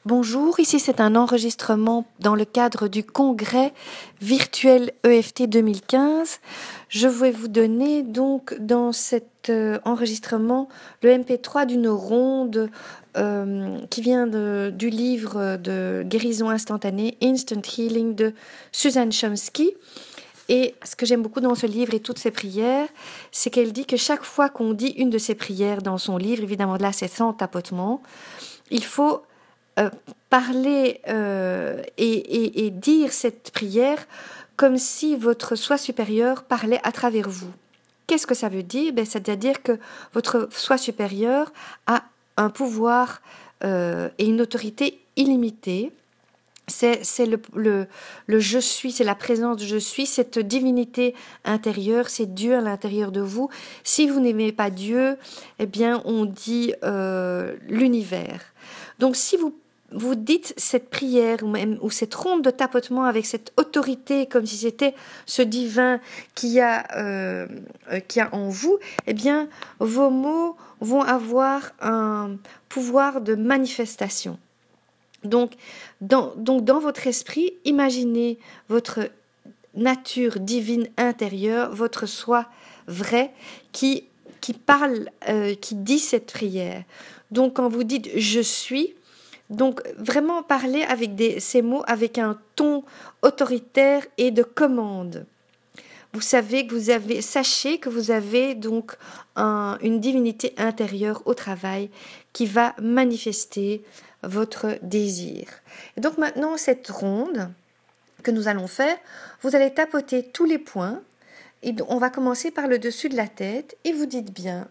Bonjour, ici c'est un enregistrement dans le cadre du congrès virtuel EFT 2015. Je vais vous donner donc dans cet enregistrement le MP3 d'une ronde qui vient du livre de guérison instantanée Instant Healing de Susan Chomsky. Et ce que j'aime beaucoup dans ce livre et toutes ses prières, c'est qu'elle dit que chaque fois qu'on dit une de ses prières dans son livre, évidemment là c'est sans tapotement, il faut parler et dire cette prière comme si votre soi supérieur parlait à travers vous. Qu'est-ce que ça veut dire? C'est-à-dire que votre soi supérieur a un pouvoir et une autorité illimitée. C'est le je suis, c'est la présence de je suis, cette divinité intérieure, c'est Dieu à l'intérieur de vous. Si vous n'aimez pas Dieu, eh bien on dit l'univers. Donc si vous dites cette prière ou cette ronde de tapotement avec cette autorité comme si c'était ce divin qui a en vous, eh bien vos mots vont avoir un pouvoir de manifestation. Donc dans votre esprit, imaginez votre nature divine intérieure, votre soi vrai qui parle, qui dit cette prière. Donc quand vous dites je suis, donc vraiment parler avec ces mots avec un ton autoritaire et de commande. Sachez que vous avez donc une divinité intérieure au travail qui va manifester votre désir. Et donc maintenant cette ronde que nous allons faire, vous allez tapoter tous les points et on va commencer par le dessus de la tête et vous dites bien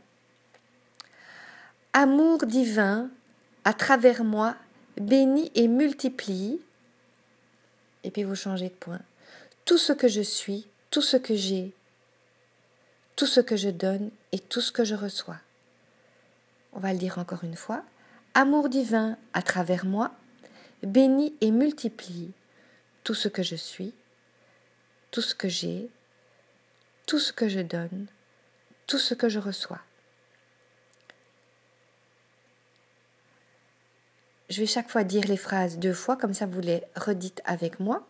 amour divin à travers moi bénis et multiplie, et puis vous changez de point, tout ce que je suis, tout ce que j'ai, tout ce que je donne et tout ce que je reçois. On va le dire encore une fois. Amour divin à travers moi, bénis et multiplie tout ce que je suis, tout ce que j'ai, tout ce que je donne, tout ce que je reçois. Je vais chaque fois dire les phrases 2 fois, comme ça vous les redites avec moi.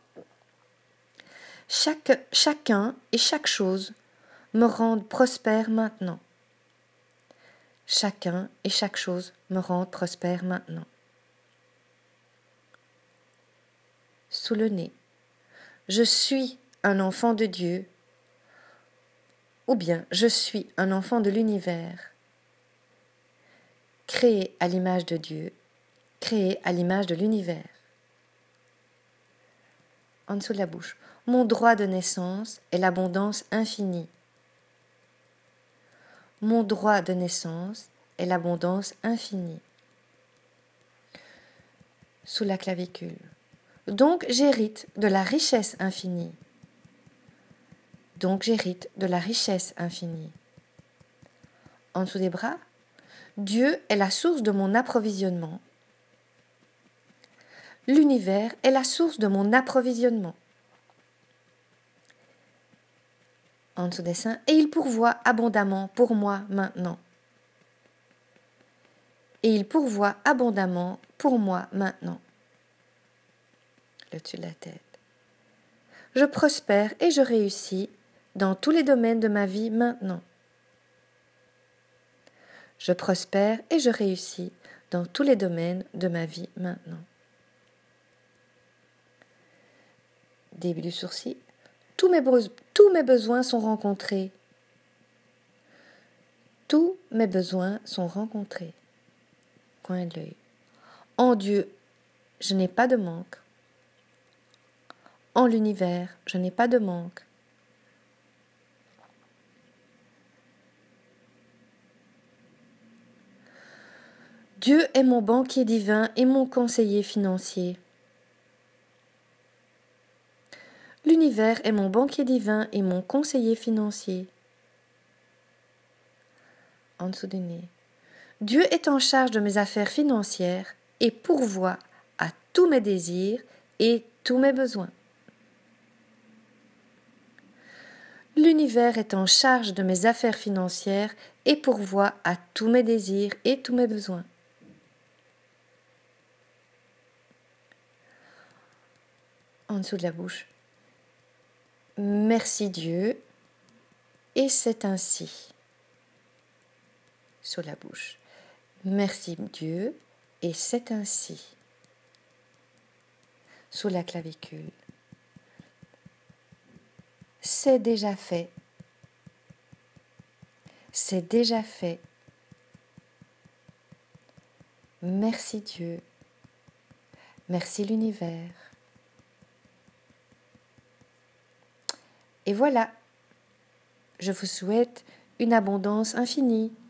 Chacun et chaque chose me rendent prospère maintenant. Chacun et chaque chose me rendent prospère maintenant. Sous le nez. Je suis un enfant de Dieu, ou bien je suis un enfant de l'univers, créé à l'image de Dieu, créé à l'image de l'univers. En dessous de la bouche. Mon droit de naissance est l'abondance infinie. Mon droit de naissance est l'abondance infinie. Sous la clavicule. Donc j'hérite de la richesse infinie. Donc j'hérite de la richesse infinie. En dessous des bras. Dieu est la source de mon approvisionnement. L'univers est la source de mon approvisionnement. En dessous des seins, et il pourvoit abondamment pour moi maintenant. Et il pourvoit abondamment pour moi maintenant. Le dessus de la tête. Je prospère et je réussis dans tous les domaines de ma vie maintenant. Je prospère et je réussis dans tous les domaines de ma vie maintenant. Début du sourcil. Tous mes besoins sont rencontrés. Tous mes besoins sont rencontrés. Coin de l'œil. En Dieu, je n'ai pas de manque. En l'univers, je n'ai pas de manque. Dieu est mon banquier divin et mon conseiller financier. L'univers est mon banquier divin et mon conseiller financier. En dessous du nez. Dieu est en charge de mes affaires financières et pourvoit à tous mes désirs et tous mes besoins. L'univers est en charge de mes affaires financières et pourvoit à tous mes désirs et tous mes besoins. en dessous de la bouche. Merci Dieu, et c'est ainsi. Sous la bouche. Merci Dieu, et c'est ainsi. Sous la clavicule. C'est déjà fait. C'est déjà fait. Merci Dieu. Merci l'univers. Et voilà, je vous souhaite une abondance infinie.